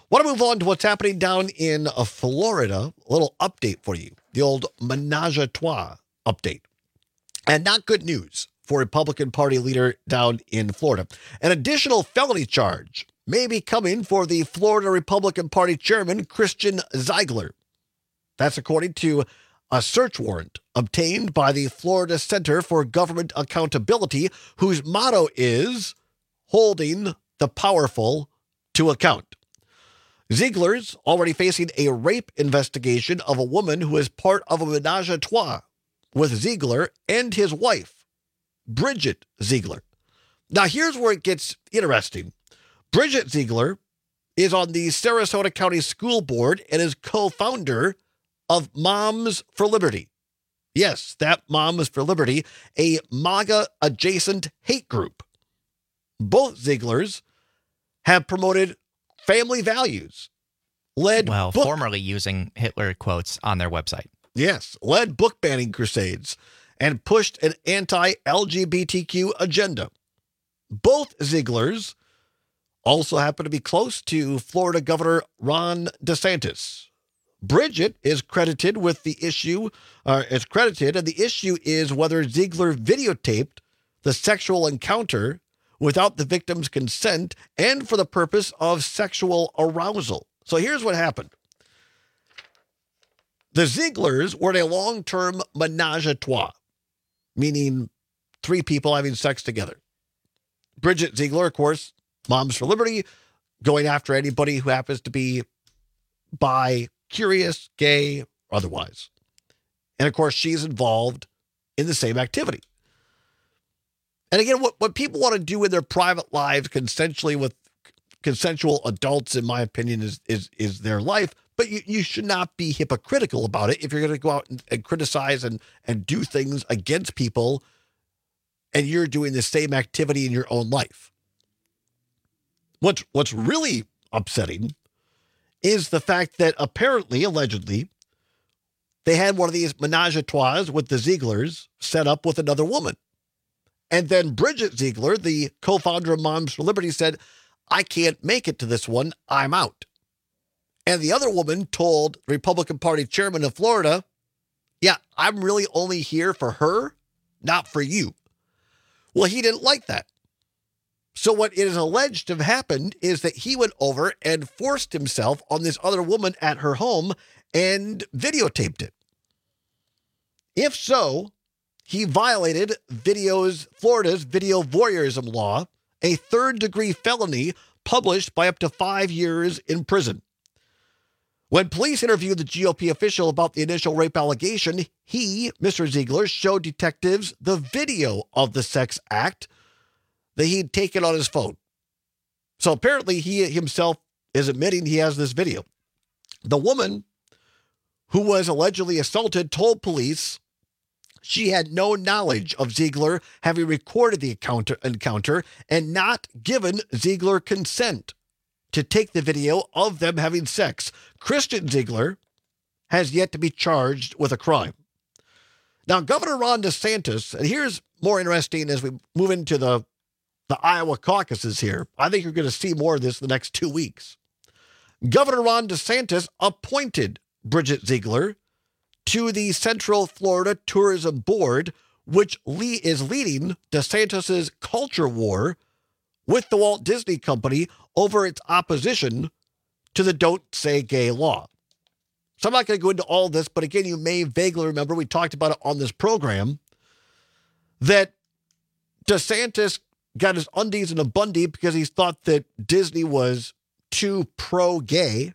Want to move on to what's happening down in uh, Florida. A little update for you. The old menage a trois update. And not good news for Republican Party leader down in Florida. An additional felony charge may be coming for the Florida Republican Party chairman, Christian Ziegler. That's according to a search warrant obtained by the Florida Center for Government Accountability, whose motto is holding the powerful to account. Ziegler's already facing a rape investigation of a woman who is part of a menage a trois with Ziegler and his wife, Bridget Ziegler. Now, here's where it gets interesting. Bridget Ziegler is on the Sarasota County School Board and is co-founder of Moms for Liberty. Yes, that Moms for Liberty, a MAGA-adjacent hate group. Both Zieglers have promoted family values, led well, book, formerly using Hitler quotes on their website. Yes, led book banning crusades and pushed an anti-L G B T Q agenda. Both Zieglers also happen to be close to Florida Governor Ron DeSantis. Bridget is credited with the issue, uh, is credited, and the issue is whether Ziegler videotaped the sexual encounter without the victim's consent and for the purpose of sexual arousal. So here's what happened. The Zieglers were in a long-term menage a trois, meaning three people having sex together. Bridget Ziegler, of course, Moms for Liberty, going after anybody who happens to be bi, curious, gay, otherwise. And of course, she's involved in the same activity. And again, what, what people want to do in their private lives consensually with consensual adults, in my opinion, is is is their life. But you, you should not be hypocritical about it if you're going to go out and, and criticize and, and do things against people and you're doing the same activity in your own life. What's, what's really upsetting is the fact that apparently, allegedly, they had one of these menage a trois with the Zieglers set up with another woman. And then Bridget Ziegler, the co-founder of Moms for Liberty, said, I can't make it to this one. I'm out. And the other woman told the Republican Party chairman of Florida, yeah, I'm really only here for her, not for you. Well, he didn't like that. So what it is alleged to have happened is that he went over and forced himself on this other woman at her home and videotaped it. If so, he violated videos, Florida's video voyeurism law, a third-degree felony published by up to five years in prison. When police interviewed the G O P official about the initial rape allegation, he, Mister Ziegler, showed detectives the video of the sex act that he'd taken on his phone. So apparently he himself is admitting he has this video. The woman who was allegedly assaulted told police she had no knowledge of Ziegler having recorded the encounter, encounter and not given Ziegler consent to take the video of them having sex. Christian Ziegler has yet to be charged with a crime. Now, Governor Ron DeSantis, and here's more interesting as we move into the, the Iowa caucuses here. I think you're going to see more of this in the next two weeks. Governor Ron DeSantis appointed Bridget Ziegler to the Central Florida Tourism Board, which le- is leading DeSantis's culture war with the Walt Disney Company over its opposition to the Don't Say Gay law. So I'm not going to go into all this, but again, you may vaguely remember, we talked about it on this program, that DeSantis got his undies in a bundy because he thought that Disney was too pro-gay.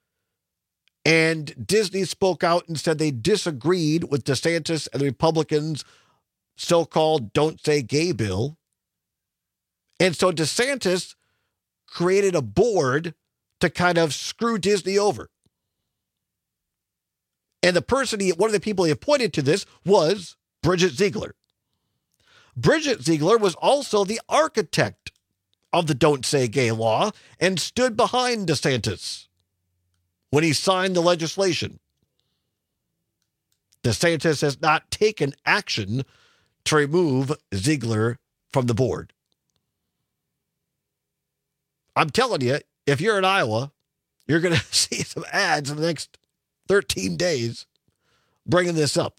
And Disney spoke out and said they disagreed with DeSantis and the Republicans' so-called Don't Say Gay bill. And so DeSantis created a board to kind of screw Disney over. And the person, he, one of the people he appointed to this was Bridget Ziegler. Bridget Ziegler was also the architect of the Don't Say Gay law and stood behind DeSantis when he signed the legislation. DeSantis has not taken action to remove Ziegler from the board. I'm telling you, if you're in Iowa You're going to see some ads in the next thirteen days bringing this up.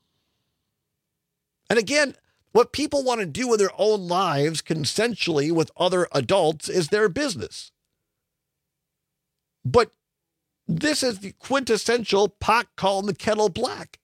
And again, what people want to do in their own lives consensually with other adults is their business. But this is the quintessential pot calling the kettle black.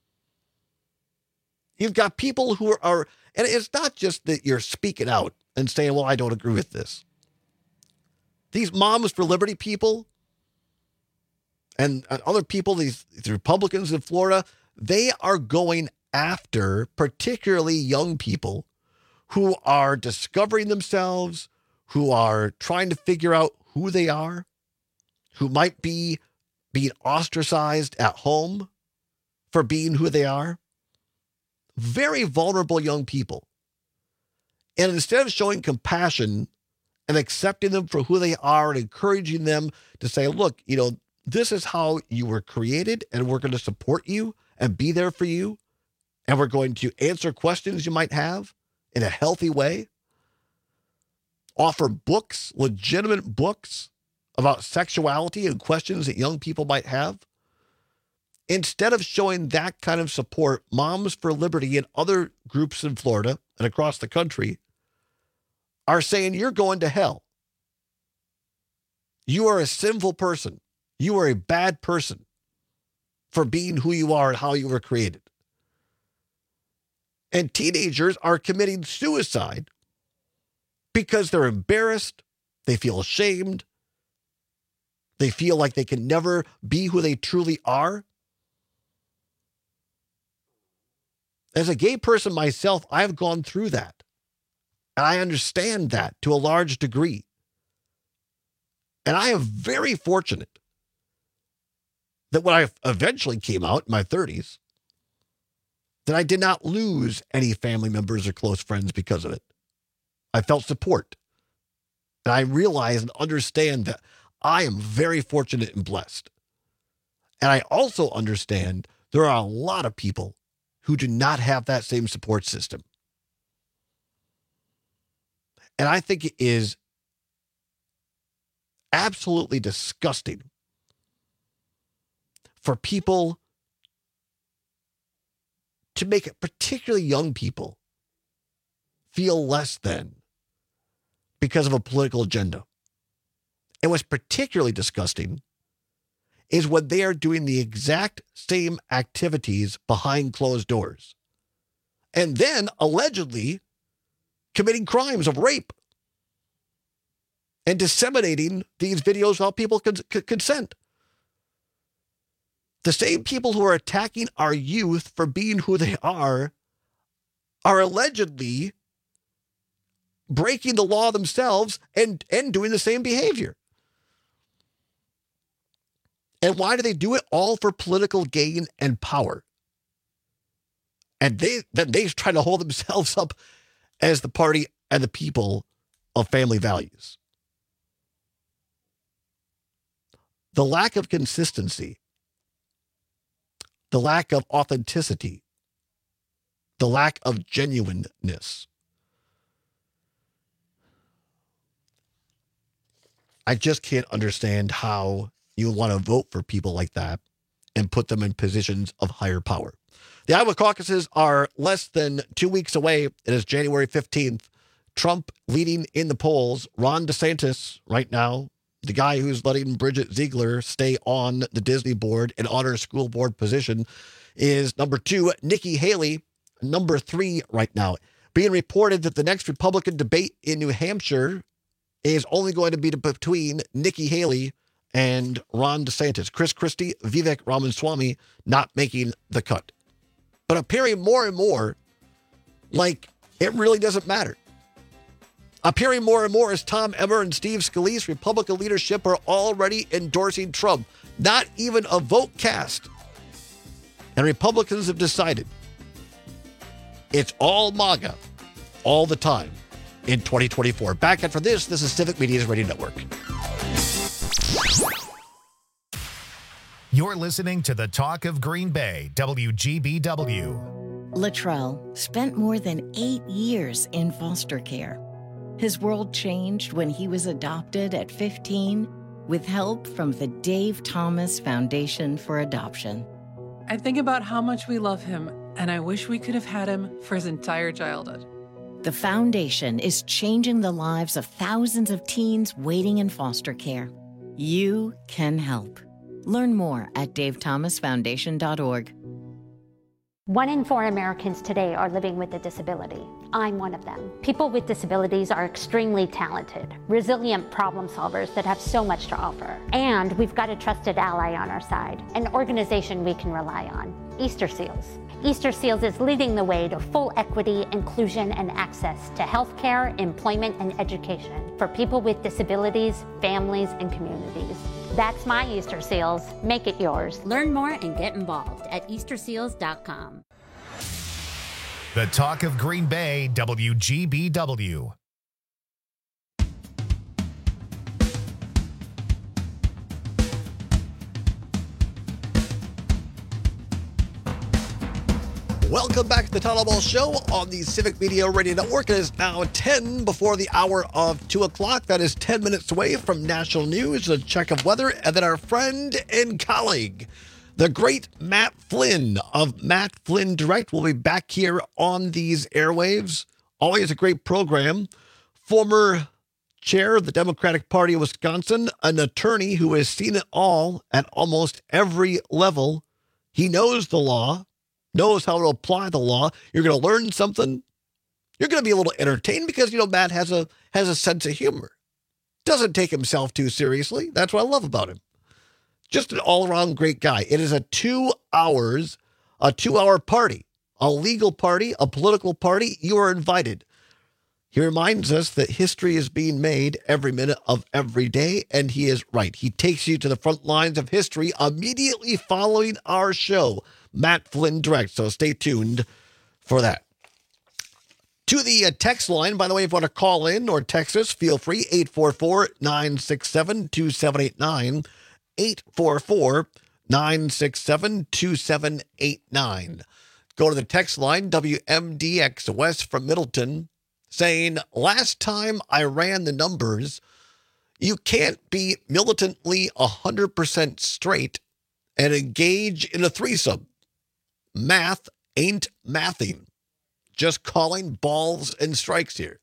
You've got people who are, and it's not just that you're speaking out and saying, well, I don't agree with this. These Moms for Liberty people and, and other people, these, these Republicans in Florida, they are going after particularly young people who are discovering themselves, who are trying to figure out who they are, who might be being ostracized at home for being who they are. Very vulnerable young people. And instead of showing compassion and accepting them for who they are and encouraging them to say, look, you know, this is how you were created and we're going to support you and be there for you. And we're going to answer questions you might have in a healthy way. Offer books, legitimate books about sexuality and questions that young people might have. Instead of showing that kind of support, Moms for Liberty and other groups in Florida and across the country are saying you're going to hell. You are a sinful person. You are a bad person for being who you are and how you were created. And teenagers are committing suicide because they're embarrassed, they feel ashamed, they feel like they can never be who they truly are. As a gay person myself, I've gone through that. And I understand that to a large degree. And I am very fortunate that when I eventually came out in my thirties, that I did not lose any family members or close friends because of it. I felt support. And I realize and understand that I am very fortunate and blessed. And I also understand there are a lot of people who do not have that same support system. And I think it is absolutely disgusting for people to make it, particularly young people, feel less than because of a political agenda. And what's particularly disgusting is when they are doing the exact same activities behind closed doors and then allegedly committing crimes of rape and disseminating these videos without people con- con- consent. The same people who are attacking our youth for being who they are are allegedly breaking the law themselves and, and doing the same behavior. And why do they do it? All for political gain and power. And they then they try to hold themselves up as the party and the people of family values. The lack of consistency, the lack of authenticity, the lack of genuineness. I just can't understand how you want to vote for people like that and put them in positions of higher power. The Iowa caucuses are less than two weeks away. It is January fifteenth. Trump leading in the polls. Ron DeSantis right now, the guy who's letting Bridget Ziegler stay on the Disney board and on her school board position, is number two. Nikki Haley, number three right now. Being reported that the next Republican debate in New Hampshire is only going to be between Nikki Haley and Ron DeSantis. Chris Christie, Vivek Ramaswamy not making the cut. But appearing more and more like it really doesn't matter. Appearing more and more as Tom Emmer and Steve Scalise, Republican leadership, are already endorsing Trump. Not even a vote cast. And Republicans have decided it's all MAGA all the time in twenty twenty-four. Back after this, this is Civic Media's Radio Network. You're listening to the Talk of Green Bay, W G B W. Latrell spent more than eight years in foster care. His world changed when he was adopted at fifteen with help from the Dave Thomas Foundation for Adoption. I think about how much we love him, and I wish we could have had him for his entire childhood. The foundation is changing the lives of thousands of teens waiting in foster care. You can help. Learn more at dave thomas foundation dot org. One in four Americans today are living with a disability. I'm one of them. People with disabilities are extremely talented, resilient problem solvers that have so much to offer. And we've got a trusted ally on our side, an organization we can rely on, Easter Seals. Easter Seals is leading the way to full equity, inclusion, and access to healthcare, employment, and education for people with disabilities, families, and communities. That's my Easter Seals. Make it yours. Learn more and get involved at easter seals dot com. The Talk of Green Bay, W G B W. Welcome back to the Town Hall Ball Show on the Civic Media Radio Network. It is now ten before the hour of two o'clock. That is ten minutes away from national news, a check of weather, and then our friend and colleague, the great Matt Flynn of Matt Flynn Direct, will be back here on these airwaves. Always a great program. Former chair of the Democratic Party of Wisconsin, an attorney who has seen it all at almost every level. He knows the law, knows how to apply the law. You're going to learn something. You're going to be a little entertained because, you know, Matt has a has a sense of humor. Doesn't take himself too seriously. That's what I love about him. Just an all-around great guy. It is a two hours, a two-hour party, a legal party, a political party. You are invited. He reminds us that history is being made every minute of every day, and he is right. He takes you to the front lines of history immediately following our show. Matt Flynn Direct, so stay tuned for that. To the uh, text line, by the way, if you want to call in or text us, feel free, eight four four, nine six seven, two seven eight nine, eight four four, nine six seven, two seven eight nine. Go to the text line, W M D X West from Middleton, saying, last time I ran the numbers, you can't be militantly one hundred percent straight and engage in a threesome. Math ain't mathing. Just calling balls and strikes here.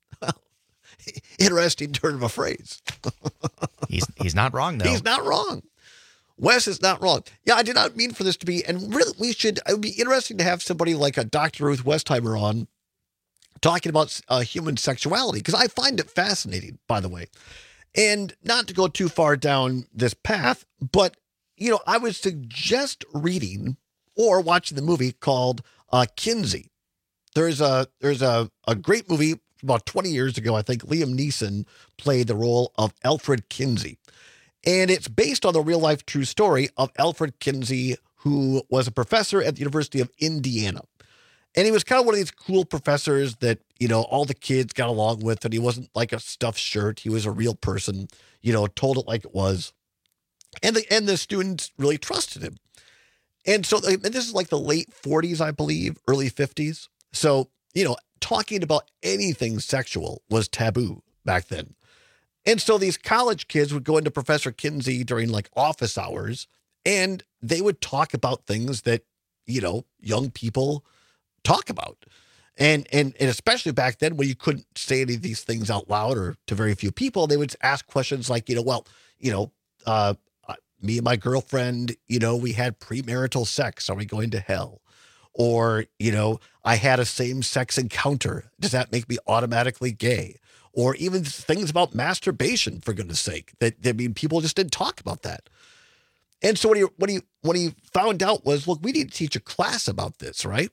Interesting turn of a phrase. he's he's not wrong, though. He's not wrong. Wes is not wrong. Yeah, I did not mean for this to be, and really we should, it would be interesting to have somebody like a Doctor Ruth Westheimer on talking about uh, human sexuality, because I find it fascinating, by the way. And not to go too far down this path, but, you know, I would suggest reading or watching the movie called uh, Kinsey. There's a there's a, a great movie about twenty years ago. I think Liam Neeson played the role of Alfred Kinsey. And it's based on the real life true story of Alfred Kinsey, who was a professor at the University of Indiana. And he was kind of one of these cool professors that, you know, all the kids got along with, and he wasn't like a stuffed shirt. He was a real person, you know, told it like it was. And the, and the students really trusted him. And so and this is like the late forties, I believe, early fifties. So, you know, talking about anything sexual was taboo back then. And so these college kids would go into Professor Kinsey during like office hours, and they would talk about things that, you know, young people talk about. And, and, and especially back then when you couldn't say any of these things out loud or to very few people, they would ask questions like, you know, well, you know, uh, me and my girlfriend, you know, we had premarital sex. Are we going to hell? Or, you know, I had a same-sex encounter. Does that make me automatically gay? Or even things about masturbation, for goodness sake. That, I mean, people just didn't talk about that. And so what he, what he, what he found out was, look, we need to teach a class about this, right?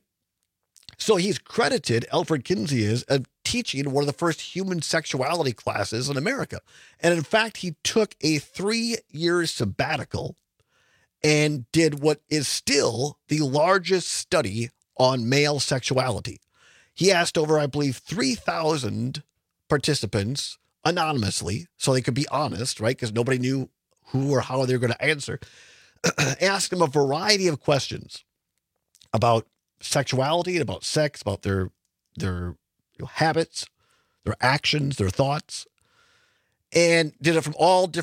So he's credited, Alfred Kinsey is, of teaching one of the first human sexuality classes in America. And in fact, he took a three-year sabbatical and did what is still the largest study on male sexuality. He asked over, I believe, three thousand participants anonymously, so they could be honest, right? Because nobody knew who or how they were going to answer. Asked them a variety of questions about sexuality and about sex, about their their you know, habits, their actions, their thoughts, and did it from all different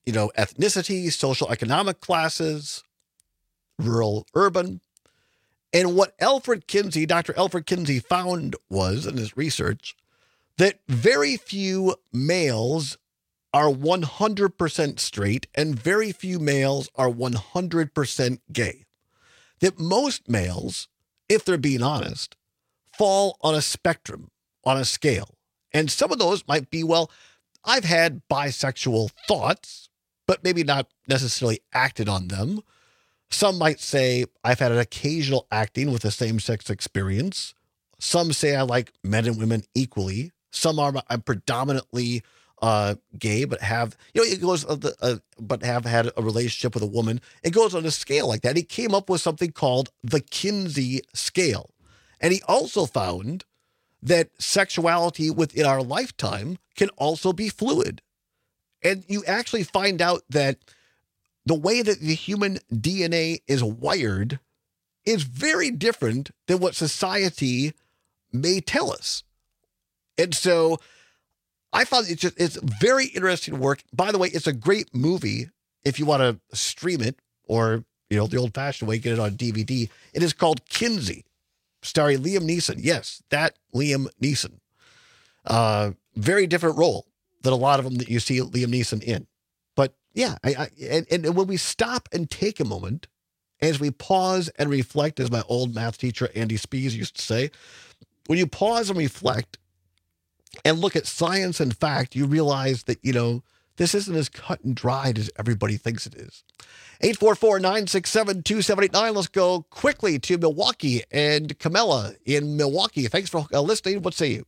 you know, ethnicity, social economic classes, rural, urban. And what Alfred Kinsey, Doctor Alfred Kinsey found was, in his research, that very few males are one hundred percent straight and very few males are one hundred percent gay. That most males, if they're being honest, fall on a spectrum, on a scale. And some of those might be, well, I've had bisexual thoughts, but maybe not necessarily acted on them. Some might say I've had an occasional acting with a same-sex experience. Some say I like men and women equally. Some are I'm predominantly uh, gay, but have you know it goes uh, uh, but have had a relationship with a woman. It goes on a scale like that. He came up with something called the Kinsey scale, and he also found that sexuality within our lifetime can also be fluid, and you actually find out that the way that the human D N A is wired is very different than what society may tell us. And so I found it's just, it's very interesting work. By the way, it's a great movie if you want to stream it or, you know, the old fashioned way, get it on D V D. It is called Kinsey, starring Liam Neeson. Yes, that Liam Neeson. Uh, very different role than a lot of them that you see Liam Neeson in. But yeah, I, I and, and when we stop and take a moment, as we pause and reflect, as my old math teacher Andy Spees used to say, when you pause and reflect and look at science and fact, you realize that, you know, this isn't as cut and dried as everybody thinks it is. eight four four, nine six seven, two seven eight nine. Let's go quickly to Milwaukee and Camilla in Milwaukee. Thanks for uh, listening. What say you?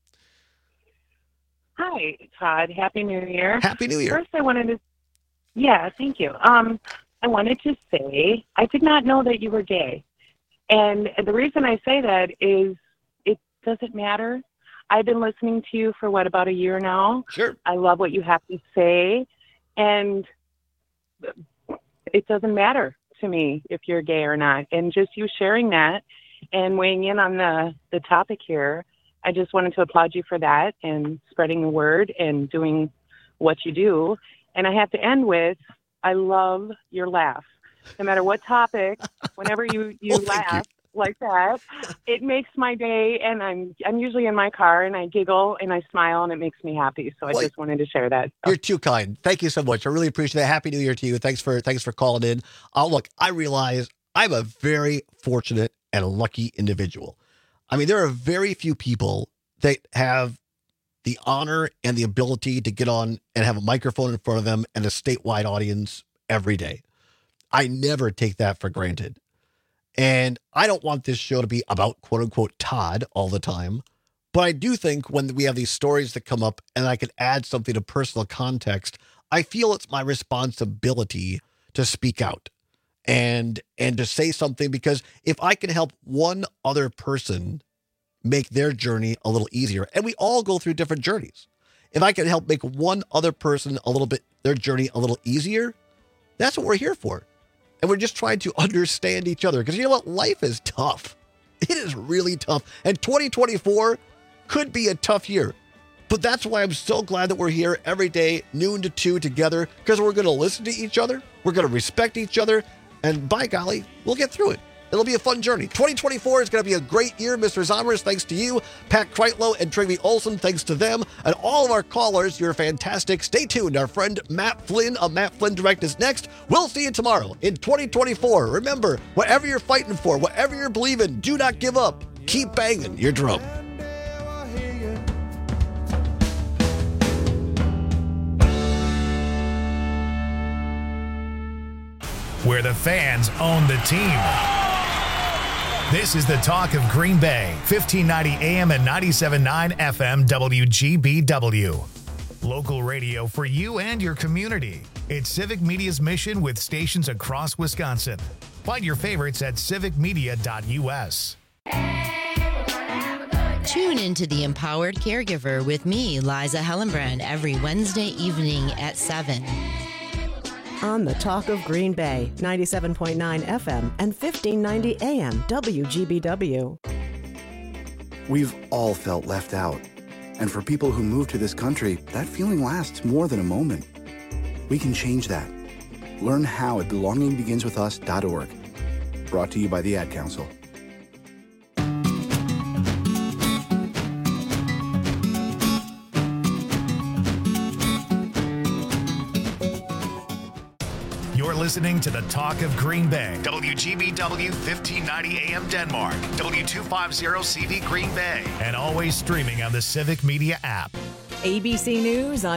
Hi, Todd. Happy New Year. Happy New Year. First, I wanted to, yeah, thank you. Um, I wanted to say I did not know that you were gay. And the reason I say that is it doesn't matter. I've been listening to you for, what, about a year now? Sure. I love what you have to say. And it doesn't matter to me if you're gay or not. And just you sharing that and weighing in on the, the topic here, I just wanted to applaud you for that and spreading the word and doing what you do. And I have to end with, I love your laugh. No matter what topic, whenever you, you well, laugh you. like that, it makes my day. And I'm I'm usually in my car and I giggle and I smile and it makes me happy. So I well, just wanted to share that. You're too kind. Thank you so much. I really appreciate that. Happy New Year to you. Thanks for thanks for calling in. Uh, look, I realize I'm a very fortunate and lucky individual. I mean, there are very few people that have the honor and the ability to get on and have a microphone in front of them and a statewide audience every day. I never take that for granted. And I don't want this show to be about quote unquote Todd all the time. But I do think when we have these stories that come up and I can add something to personal context, I feel it's my responsibility to speak out and, and to say something, because if I can help one other person make their journey a little easier, and we all go through different journeys. If I can help make one other person a little bit, their journey a little easier, that's what we're here for. And we're just trying to understand each other, because you know what? Life is tough. It is really tough. And twenty twenty-four could be a tough year. But that's why I'm so glad that we're here every day, noon to two together, because we're going to listen to each other. We're going to respect each other. And by golly, we'll get through it. It'll be a fun journey. twenty twenty-four is going to be a great year. Mister Zomers, thanks to you. Pat Kreitlow and Trivy Olson, thanks to them. And all of our callers, you're fantastic. Stay tuned. Our friend Matt Flynn of Matt Flynn Direct is next. We'll see you tomorrow in twenty twenty-four. Remember, whatever you're fighting for, whatever you're believing, do not give up. Keep banging your drum. Where the fans own the team. This is the talk of Green Bay, fifteen ninety A M and ninety-seven point nine F M W G B W. Local radio for you and your community. It's Civic Media's mission with stations across Wisconsin. Find your favorites at civic media dot U S. Tune into The Empowered Caregiver with me, Liza Hellenbrand, every Wednesday evening at seven. On the Talk of Green Bay, ninety-seven point nine F M and fifteen ninety A M W G B W. We've all felt left out. And for people who move to this country, that feeling lasts more than a moment. We can change that. Learn how at belonging begins with us dot org. Brought to you by the Ad Council. You're listening to the Talk of Green Bay. W G B W fifteen ninety A M Denmark. W two fifty C V Green Bay. And always streaming on the Civic Media app. A B C News on